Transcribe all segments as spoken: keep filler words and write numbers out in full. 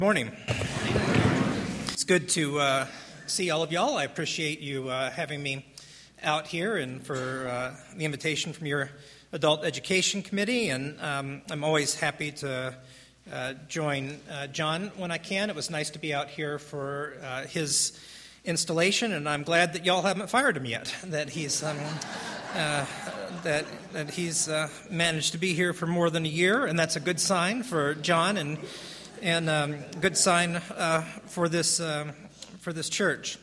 Morning. It's good to uh, see all of y'all. I appreciate you uh, having me out here and for uh, the invitation from your Adult Education Committee. And um, I'm always happy to uh, join uh, John when I can. It was nice to be out here for uh, his installation, and I'm glad that y'all haven't fired him yet. That he's um, uh, that that he's uh, managed to be here for more than a year, and that's a good sign for John and. And um, good sign uh, for this um, for this church.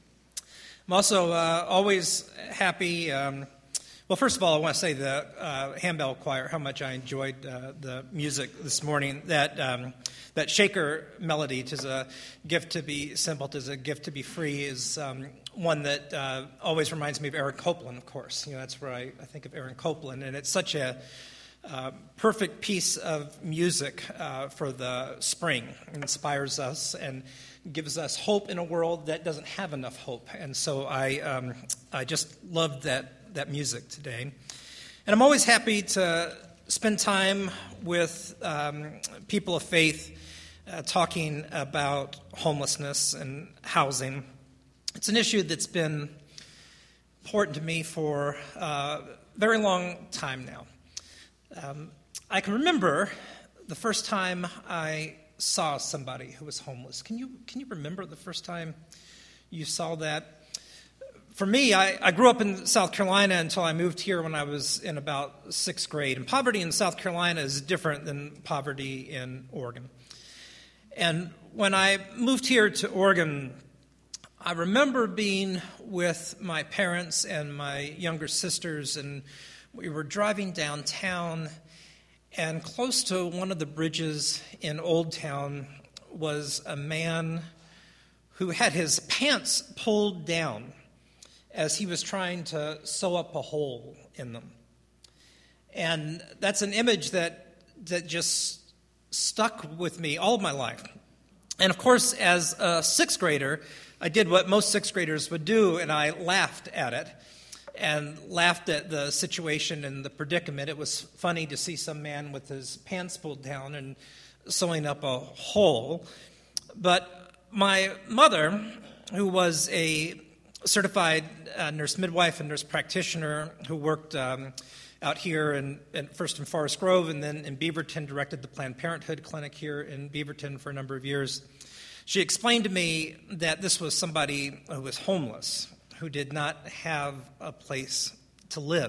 I'm also uh, always happy. Um, well, first of all, I want to say the uh, handbell choir, how much I enjoyed uh, the music this morning. That um, that Shaker melody, "'Tis a gift to be simple, 'tis a gift to be free," is um, one that uh, always reminds me of Aaron Copland. Of course, you know that's where I, I think of Aaron Copland, and it's such a Uh, perfect piece of music uh, for the spring. It inspires us and gives us hope in a world that doesn't have enough hope. And so I um, I just loved that, that music today. And I'm always happy to spend time with um, people of faith uh, talking about homelessness and housing. It's an issue that's been important to me for a very long time now. Um, I can remember the first time I saw somebody who was homeless. Can you can you remember the first time you saw that? For me, I, I grew up in South Carolina until I moved here when I was in about sixth grade. And poverty in South Carolina is different than poverty in Oregon. And when I moved here to Oregon, I remember being with my parents and my younger sisters, and we were driving downtown, and close to one of the bridges in Old Town was a man who had his pants pulled down as he was trying to sew up a hole in them. And that's an image that that just stuck with me all of my life. And of course, as a sixth grader, I did what most sixth graders would do, and I laughed at it. And laughed at the situation and the predicament. It was funny to see some man with his pants pulled down and sewing up a hole. But my mother, who was a certified uh, nurse midwife and nurse practitioner who worked um, out here in, in first in Forest Grove and then in Beaverton, directed the Planned Parenthood clinic here in Beaverton for a number of years, she explained to me that this was somebody who was homeless, who did not have a place to live.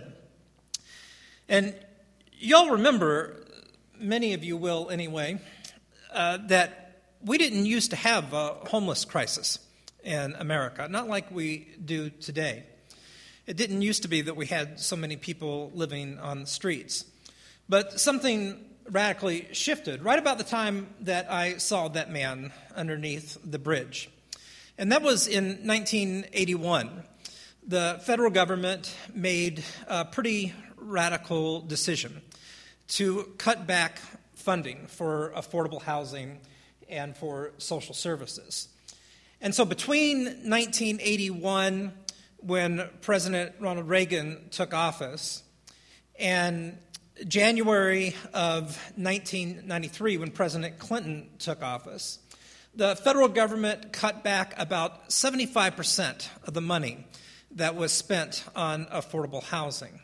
And y'all remember, many of you will anyway, uh, that we didn't used to have a homeless crisis in America, not like we do today. It didn't used to be that we had so many people living on the streets. But something radically shifted right about the time that I saw that man underneath the bridge. And that was in nineteen eighty-one. The federal government made a pretty radical decision to cut back funding for affordable housing and for social services. And so between nineteen eighty-one, when President Ronald Reagan took office, and January of nineteen ninety-three, when President Clinton took office, the federal government cut back about seventy-five percent of the money that was spent on affordable housing.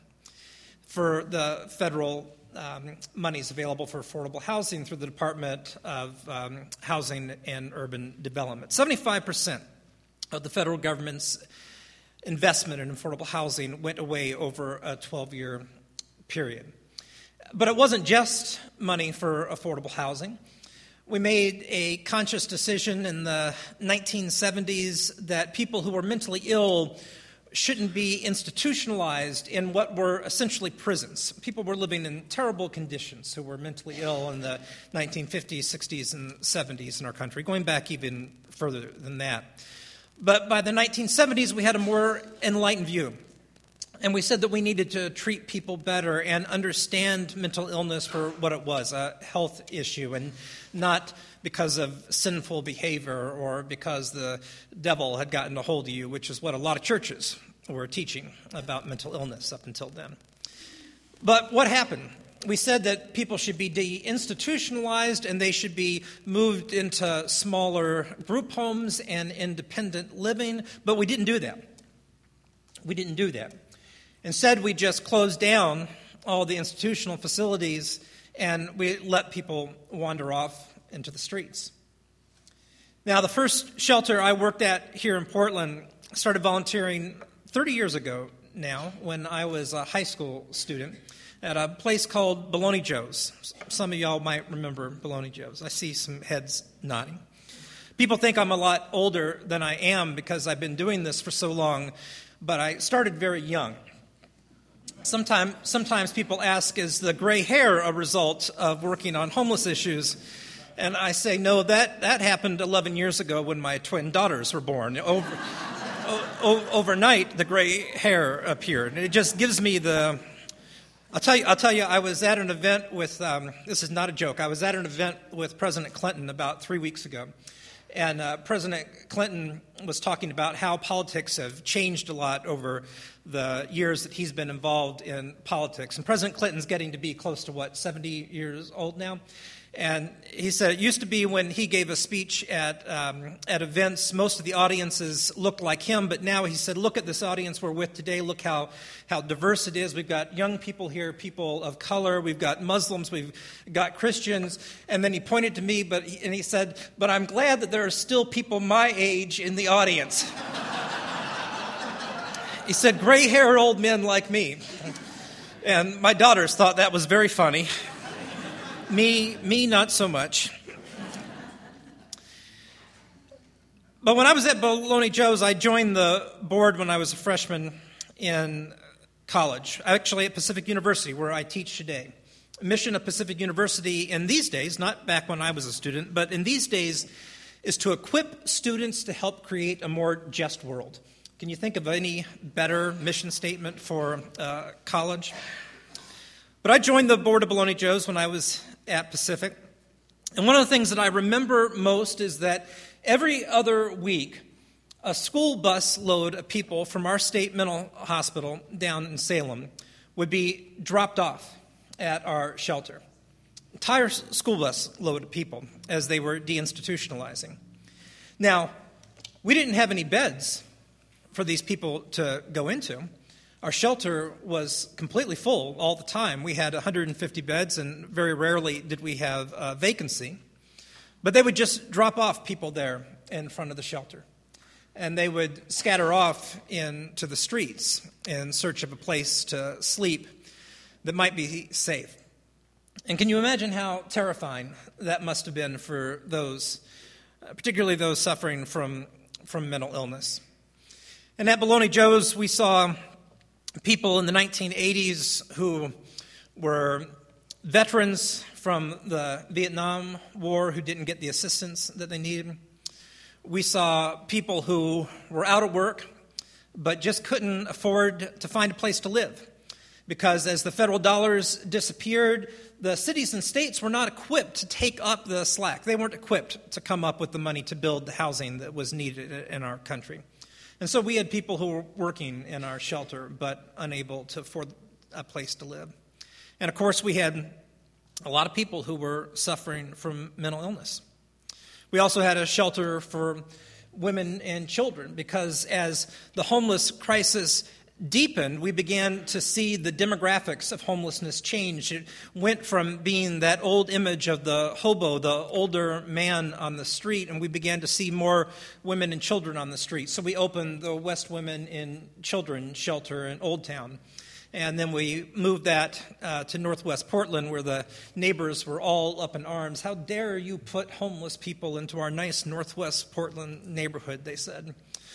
For the federal um, monies available for affordable housing through the Department of um, Housing and Urban Development. seventy-five percent of the federal government's investment in affordable housing went away over a twelve-year period. But it wasn't just money for affordable housing. We made a conscious decision in the nineteen seventies that people who were mentally ill shouldn't be institutionalized in what were essentially prisons. People were living in terrible conditions who were mentally ill in the nineteen fifties, sixties, and seventies in our country, going back even further than that. But by the nineteen seventies, we had a more enlightened view. And we said that we needed to treat people better and understand mental illness for what it was, a health issue, and not because of sinful behavior or because the devil had gotten a hold of you, which is what a lot of churches were teaching about mental illness up until then. But what happened? we said that people should be deinstitutionalized and they should be moved into smaller group homes and independent living, but we didn't do that. We didn't do that. Instead, we just closed down all the institutional facilities and we let people wander off into the streets. Now, the first shelter I worked at here in Portland started volunteering thirty years ago now when I was a high school student at a place called Bologna Joe's. Some of y'all might remember Bologna Joe's. I see some heads nodding. People think I'm a lot older than I am because I've been doing this for so long, but I started very young. Sometimes, sometimes people ask, is the gray hair a result of working on homeless issues? And I say, no, that, that happened eleven years ago when my twin daughters were born. Over, o- overnight, the gray hair appeared. And it just gives me the... I'll tell you, I'll tell you, I was at an event with, um, this is not a joke, I was at an event with President Clinton about three weeks ago. And uh, President Clinton was talking about how politics have changed a lot over the years that he's been involved in politics. And President Clinton's getting to be close to, what, seventy years old now? And he said it used to be when he gave a speech at um, at events, most of the audiences looked like him. But now he said, look at this audience we're with today. Look how, how diverse it is. We've got young people here, people of color. We've got Muslims. We've got Christians. And then he pointed to me, but and he said, but I'm glad that there are still people my age in the audience. He said, gray-haired old men like me. And my daughters thought that was very funny. Me, me, not so much. But when I was at Bologna Joe's, I joined the board when I was a freshman in college, actually at Pacific University, where I teach today. The mission of Pacific University in these days, not back when I was a student, but in these days, is to equip students to help create a more just world. Can you think of any better mission statement for uh, college? But I joined the board of Bologna Joe's when I was at Pacific. And one of the things that I remember most is that every other week, a school bus load of people from our state mental hospital down in Salem would be dropped off at our shelter. Entire school bus load of people as they were deinstitutionalizing. Now, we didn't have any beds for these people to go into. Our shelter was completely full all the time. We had one hundred fifty beds, and very rarely did we have a vacancy. But they would just drop off people there in front of the shelter. And they would scatter off into the streets in search of a place to sleep that might be safe. And can you imagine how terrifying that must have been for those, particularly those suffering from, from mental illness? And at Bologna Joe's, we saw people in the nineteen eighties who were veterans from the Vietnam War who didn't get the assistance that they needed. We saw people who were out of work but just couldn't afford to find a place to live because as the federal dollars disappeared, the cities and states were not equipped to take up the slack. They weren't equipped to come up with the money to build the housing that was needed in our country. And so we had people who were working in our shelter but unable to afford a place to live. And of course, we had a lot of people who were suffering from mental illness. We also had a shelter for women and children because as the homeless crisis deepened, we began to see the demographics of homelessness change. It went from being that old image of the hobo, the older man on the street, and we began to see more women and children on the street. So we opened the West Women and Children Shelter in Old Town. And then we moved that uh, to Northwest Portland, where the neighbors were all up in arms. How dare you put homeless people into our nice Northwest Portland neighborhood, they said.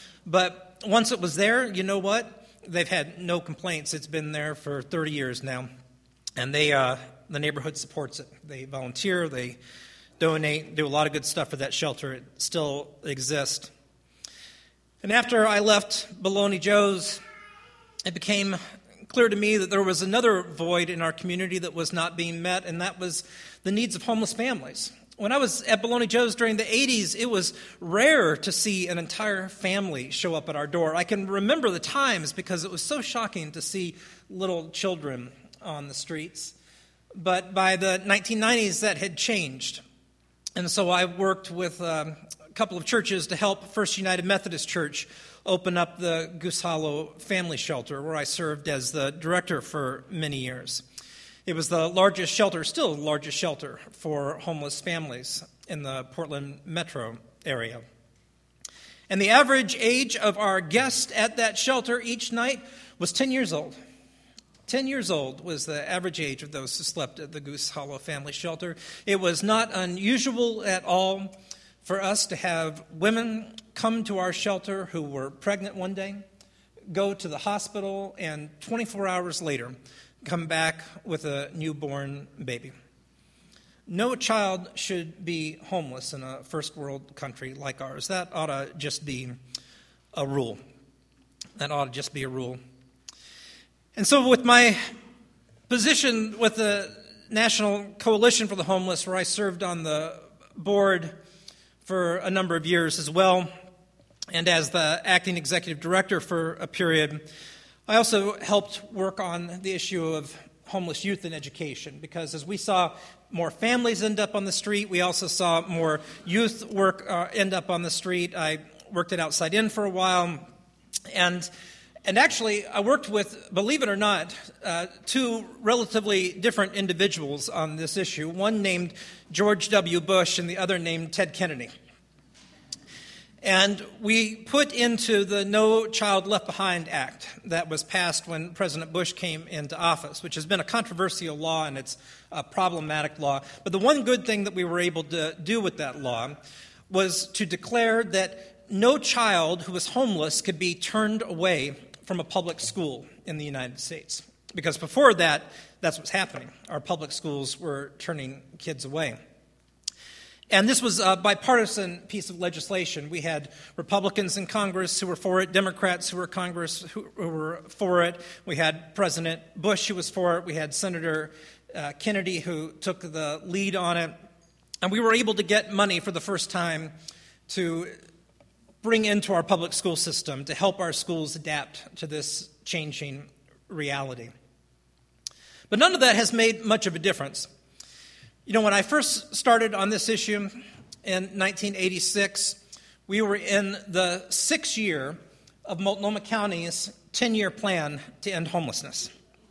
But once it was there, you know what? They've had no complaints. It's been there for thirty years now. And they, uh, the neighborhood supports it. They volunteer, they donate, do a lot of good stuff for that shelter. It still exists. And after I left Bologna Joe's, it became clear to me that there was another void in our community that was not being met, and that was the needs of homeless families. When I was at Bologna Joe's during the eighties, it was rare to see an entire family show up at our door. I can remember the times because it was so shocking to see little children on the streets. But by the nineteen nineties, that had changed. And so I worked with um, a couple of churches to help First United Methodist Church open up the Goose Hollow Family Shelter, where I served as the director for many years. It was the largest shelter, still the largest shelter for homeless families in the Portland metro area. And the average age of our guests at that shelter each night was ten years old. ten years old was the average age of those who slept at the Goose Hollow Family Shelter. It was not unusual at all for us to have women come to our shelter who were pregnant one day, go to the hospital, and twenty-four hours later come back with a newborn baby. No child should be homeless in a first world country like ours. That ought to just be a rule. That ought to just be a rule. And so with my position with the National Coalition for the Homeless, where I served on the board for a number of years as well, and as the acting executive director for a period, I also helped work on the issue of homeless youth in education, because as we saw more families end up on the street, we also saw more youth work uh, end up on the street. I worked at Outside In for a while, and and actually I worked with, believe it or not, uh, two relatively different individuals on this issue, one named George W. Bush and the other named Ted Kennedy. And we put into the No Child Left Behind Act that was passed when President Bush came into office, which has been a controversial law and it's a problematic law. But the one good thing that we were able to do with that law was to declare that no child who was homeless could be turned away from a public school in the United States. Because before that, that's what's happening. Our public schools were turning kids away. And this was a bipartisan piece of legislation. We had Republicans in Congress who were for it, Democrats who were Congress who, who were for it. We had President Bush who was for it. We had Senator uh, Kennedy who took the lead on it. And we were able to get money for the first time to bring into our public school system to help our schools adapt to this changing reality. But none of that has made much of a difference. You know, when I first started on this issue in nineteen eighty-six, we were in the sixth year of Multnomah County's ten-year plan to end homelessness.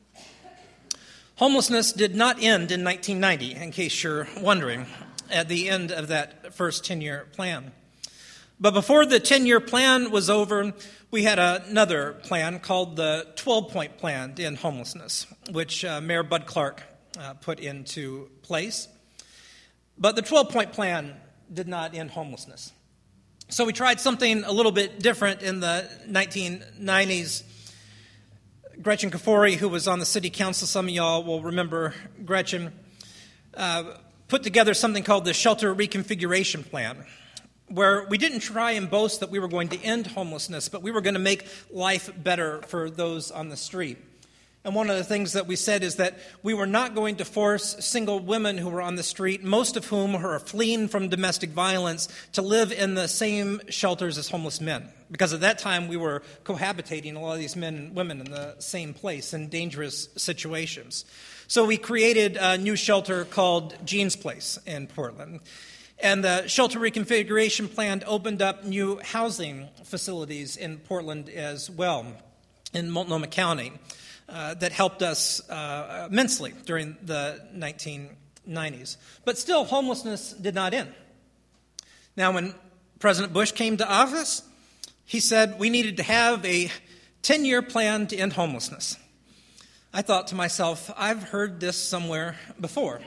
Homelessness did not end in nineteen ninety, in case you're wondering, at the end of that first ten-year plan. But before the ten-year plan was over, we had another plan called the twelve-point plan to end homelessness, which uh, Mayor Bud Clark Uh, put into place. But the twelve-point plan did not end homelessness. So we tried something a little bit different in the nineteen nineties. Gretchen Kafori, who was on the city council, some of y'all will remember Gretchen, uh, put together something called the Shelter Reconfiguration Plan, where we didn't try and boast that we were going to end homelessness, but we were going to make life better for those on the street. And one of the things that we said is that we were not going to force single women who were on the street, most of whom are fleeing from domestic violence, to live in the same shelters as homeless men. Because at that time, we were cohabitating a lot of these men and women in the same place in dangerous situations. So we created a new shelter called Jean's Place in Portland. And the Shelter Reconfiguration Plan opened up new housing facilities in Portland as well, in Multnomah County. Uh, that helped us uh, immensely during the nineteen nineties. But still, homelessness did not end. Now, when President Bush came to office, he said we needed to have a ten-year plan to end homelessness. I thought to myself, I've heard this somewhere before.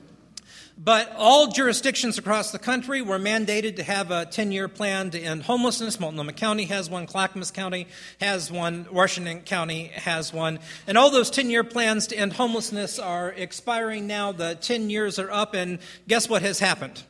But all jurisdictions across the country were mandated to have a ten-year plan to end homelessness. Multnomah County has one, Clackamas County has one, Washington County has one. And all those ten-year plans to end homelessness are expiring now. The ten years are up, and guess what has happened?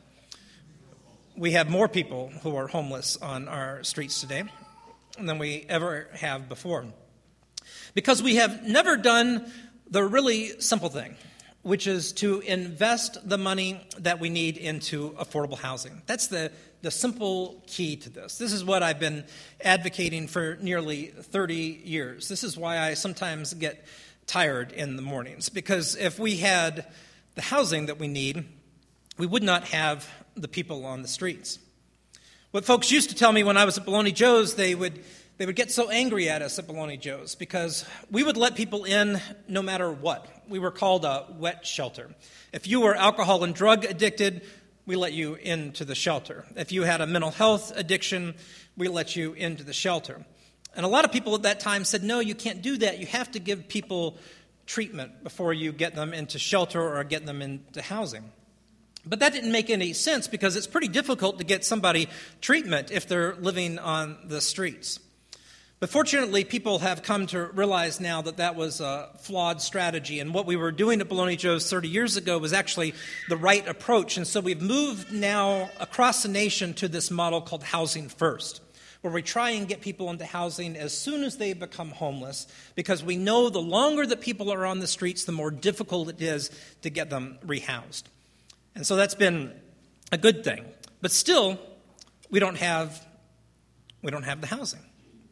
We have more people who are homeless on our streets today than we ever have before. Because we have never done the really simple thing, which is to invest the money that we need into affordable housing. That's the, the simple key to this. This is what I've been advocating for nearly thirty years. This is why I sometimes get tired in the mornings, because if we had the housing that we need, we would not have the people on the streets. What folks used to tell me when I was at Bologna Joe's, they would they would get so angry at us at Bologna Joe's because we would let people in no matter what. We were called a wet shelter. If you were alcohol and drug addicted, we let you into the shelter. If you had a mental health addiction, we let you into the shelter. And a lot of people at that time said, no, you can't do that. You have to give people treatment before you get them into shelter or get them into housing. But that didn't make any sense because it's pretty difficult to get somebody treatment if they're living on the streets. But fortunately, people have come to realize now that that was a flawed strategy. And what we were doing at Bologna Joe's thirty years ago was actually the right approach. And so we've moved now across the nation to this model called Housing First, where we try and get people into housing as soon as they become homeless, because we know the longer that people are on the streets, the more difficult it is to get them rehoused. And so that's been a good thing. But still, we don't have, we don't have the housing.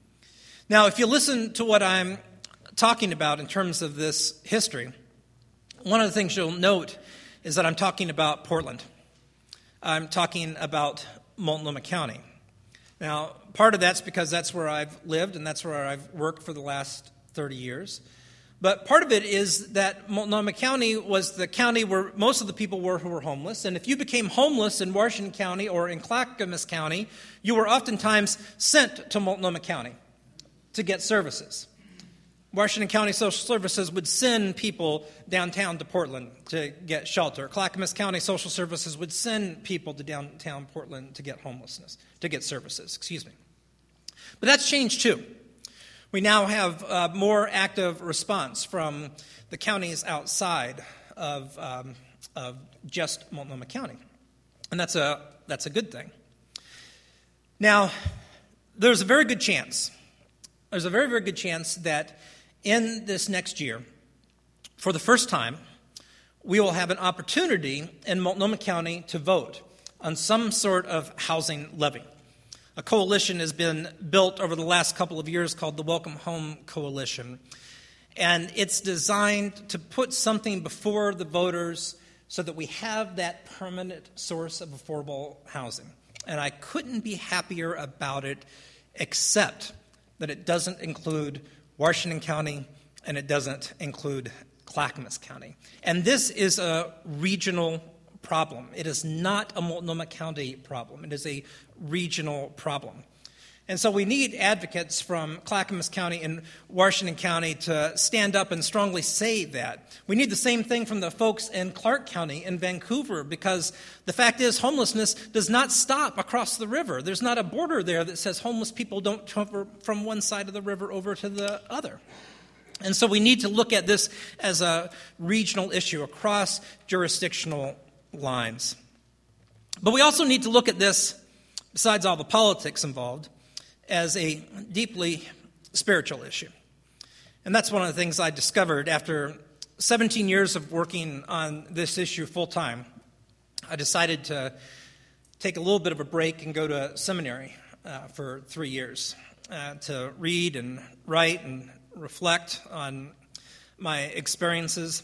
Now, if you listen to what I'm talking about in terms of this history, one of the things you'll note is that I'm talking about Portland. I'm talking about Multnomah County. Now, part of that's because that's where I've lived and that's where I've worked for the last thirty years. But part of it is that Multnomah County was the county where most of the people were who were homeless. And if you became homeless in Washington County or in Clackamas County, you were oftentimes sent to Multnomah County to get services. Washington County Social Services would send people downtown to Portland to get shelter. Clackamas County Social Services would send people to downtown Portland to get homelessness, to get services, excuse me. But that's changed too. We now have a more active response from the counties outside of, um, of just Multnomah County. And that's a, that's a good thing. Now, there's a very good chance, there's a very, very good chance that in this next year, for the first time, we will have an opportunity in Multnomah County to vote on some sort of housing levy. A coalition has been built over the last couple of years called the Welcome Home Coalition. And it's designed to put something before the voters so that we have that permanent source of affordable housing. And I couldn't be happier about it, except that it doesn't include Washington County and it doesn't include Clackamas County. And this is a regional problem. It is not a Multnomah County problem. It is a regional problem. And so we need advocates from Clackamas County and Washington County to stand up and strongly say that. We need the same thing from the folks in Clark County in Vancouver, because the fact is homelessness does not stop across the river. There's not a border there that says homeless people don't cover from one side of the river over to the other. And so we need to look at this as a regional issue across jurisdictional lines. But we also need to look at this, besides all the politics involved, as a deeply spiritual issue. And that's one of the things I discovered after seventeen years of working on this issue full-time. I decided to take a little bit of a break and go to seminary uh, for three years uh, to read and write and reflect on my experiences.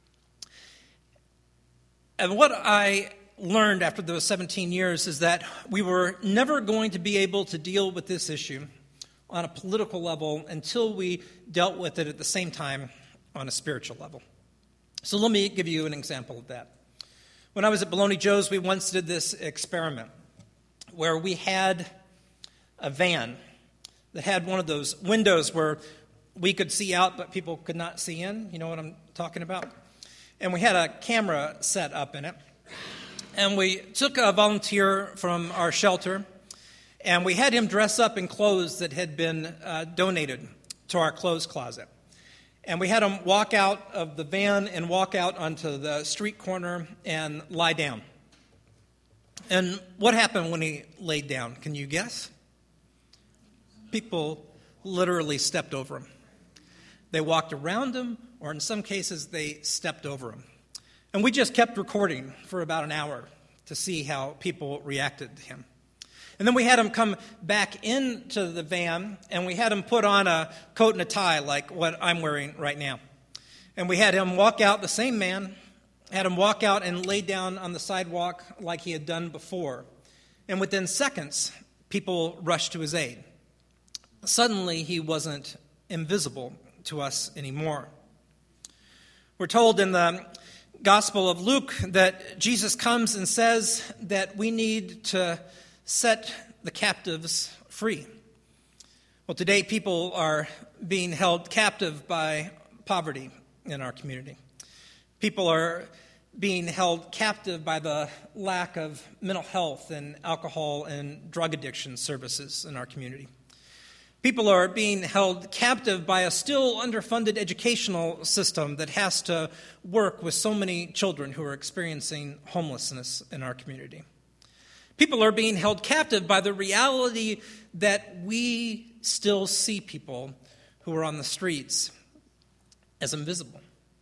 And what I learned after those seventeen years is that we were never going to be able to deal with this issue on a political level until we dealt with it at the same time on a spiritual level. So let me give you an example of that. When I was at Bologna Joe's, we once did this experiment where we had a van that had one of those windows where we could see out but people could not see in. You know what I'm talking about? And we had a camera set up in it. And we took a volunteer from our shelter, and we had him dress up in clothes that had been uh, donated to our clothes closet. And we had him walk out of the van and walk out onto the street corner and lie down. And what happened when he laid down? Can you guess? People literally stepped over him. They walked around him, or in some cases, they stepped over him. And we just kept recording for about an hour to see how people reacted to him. And then we had him come back into the van, and we had him put on a coat and a tie like what I'm wearing right now. And we had him walk out, the same man, had him walk out and lay down on the sidewalk like he had done before. And within seconds, people rushed to his aid. Suddenly, he wasn't invisible to us anymore. We're told in the Gospel of Luke that Jesus comes and says that we need to set the captives free. Well, today people are being held captive by poverty in our community. People are being held captive by the lack of mental health and alcohol and drug addiction services in our community. People are being held captive by a still underfunded educational system that has to work with so many children who are experiencing homelessness in our community. People are being held captive by the reality that we still see people who are on the streets as invisible.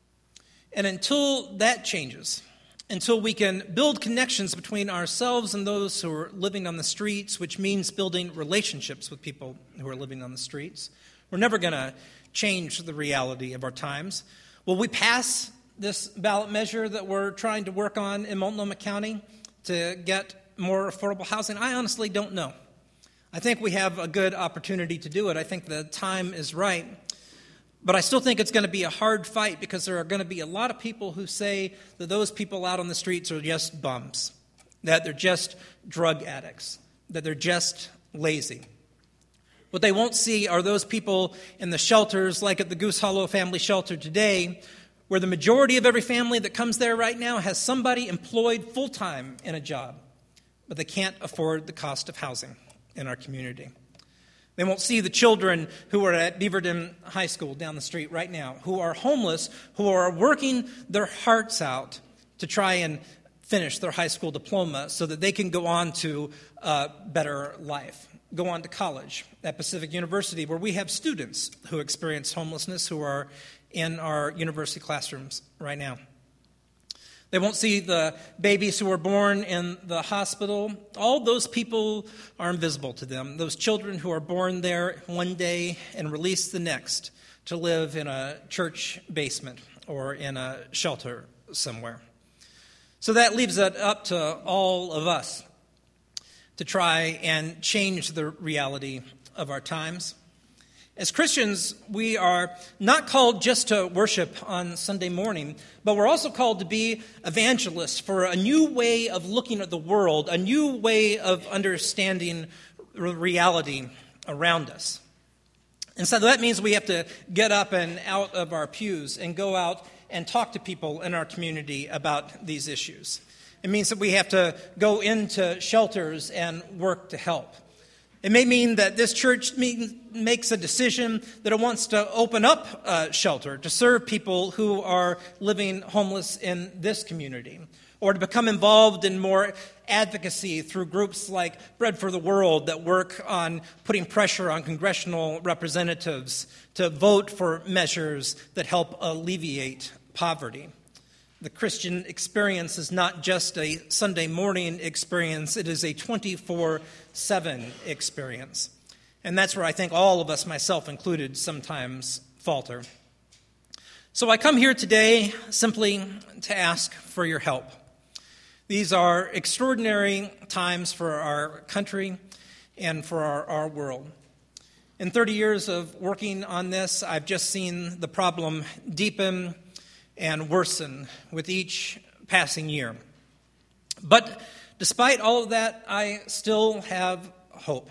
And until that changes, until we can build connections between ourselves and those who are living on the streets, which means building relationships with people who are living on the streets, we're never going to change the reality of our times. Will we pass this ballot measure that we're trying to work on in Multnomah County to get more affordable housing? I honestly don't know. I think we have a good opportunity to do it. I think the time is right. But I still think it's going to be a hard fight because there are going to be a lot of people who say that those people out on the streets are just bums, that they're just drug addicts, that they're just lazy. What they won't see are those people in the shelters, like at the Goose Hollow Family Shelter today, where the majority of every family that comes there right now has somebody employed full-time in a job, but they can't afford the cost of housing in our community. They won't see the children who are at Beaverton High School down the street right now, who are homeless, who are working their hearts out to try and finish their high school diploma so that they can go on to a better life, go on to college at Pacific University, where we have students who experience homelessness who are in our university classrooms right now. They won't see the babies who are born in the hospital. All those people are invisible to them. Those children who are born there one day and released the next to live in a church basement or in a shelter somewhere. So that leaves it up to all of us to try and change the reality of our times. As Christians, we are not called just to worship on Sunday morning, but we're also called to be evangelists for a new way of looking at the world, a new way of understanding reality around us. And so that means we have to get up and out of our pews and go out and talk to people in our community about these issues. It means that we have to go into shelters and work to help. It may mean that this church mean, makes a decision that it wants to open up a shelter to serve people who are living homeless in this community, or to become involved in more advocacy through groups like Bread for the World that work on putting pressure on congressional representatives to vote for measures that help alleviate poverty. The Christian experience is not just a Sunday morning experience, it is a twenty-four seven experience. And that's where I think all of us, myself included, sometimes falter. So I come here today simply to ask for your help. These are extraordinary times for our country and for our, our world. In thirty years of working on this, I've just seen the problem deepen and worsen with each passing year. But despite all of that, I still have hope.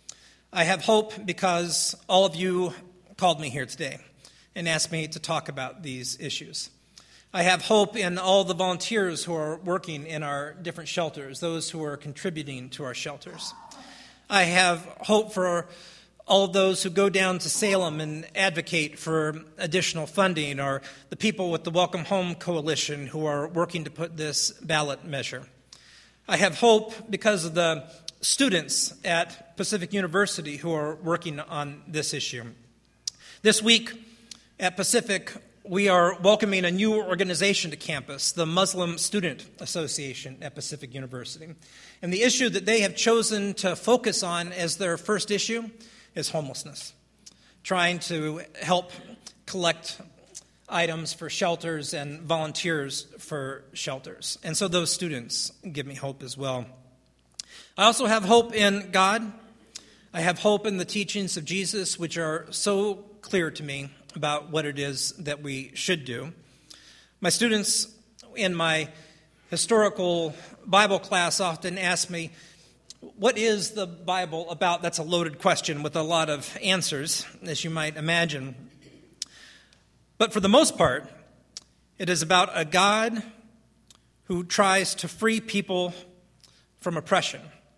I have hope because all of you called me here today and asked me to talk about these issues. I have hope in all the volunteers who are working in our different shelters, those who are contributing to our shelters. I have hope for all of those who go down to Salem and advocate for additional funding, or the people with the Welcome Home Coalition who are working to put this ballot measure. I have hope because of the students at Pacific University who are working on this issue. This week at Pacific, we are welcoming a new organization to campus, the Muslim Student Association at Pacific University. And the issue that they have chosen to focus on as their first issue is homelessness, trying to help collect items for shelters and volunteers for shelters. And so those students give me hope as well. I also have hope in God. I have hope in the teachings of Jesus, which are so clear to me about what it is that we should do. My students in my historical Bible class often ask me, what is the Bible about? That's a loaded question with a lot of answers, as you might imagine. But for the most part, it is about a God who tries to free people from oppression.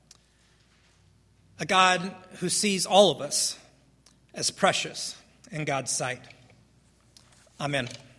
A God who sees all of us as precious in God's sight. Amen.